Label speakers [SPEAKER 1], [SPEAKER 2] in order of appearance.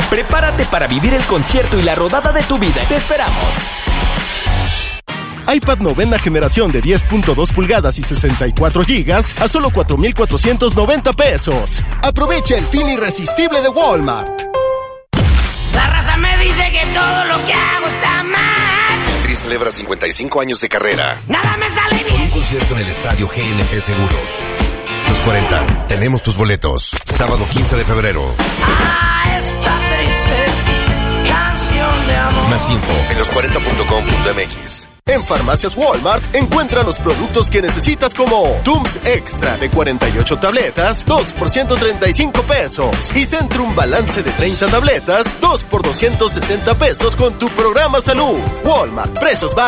[SPEAKER 1] Prepárate para vivir el concierto y la rodada de tu vida. ¡Te esperamos!
[SPEAKER 2] iPad novena generación de 10.2 pulgadas y 64 gigas a solo 4,490 pesos. Aprovecha el fin irresistible de Walmart.
[SPEAKER 3] La raza me dice que todo lo que hago está mal.
[SPEAKER 4] El Tri celebra 55 años de carrera.
[SPEAKER 3] Nada me sale bien.
[SPEAKER 4] Un concierto en el estadio GNP Seguros. Los 40, tenemos tus boletos. Sábado 15 de febrero.
[SPEAKER 3] Esta triste canción de amor.
[SPEAKER 4] Más info en los40.com.mx.
[SPEAKER 2] En Farmacias Walmart encuentra los productos que necesitas como Tums Extra de 48 tabletas, 2 por 135 pesos. Y Centrum Balance de 30 tabletas, 2 por 260 pesos con tu programa Salud. Walmart, precios bajos.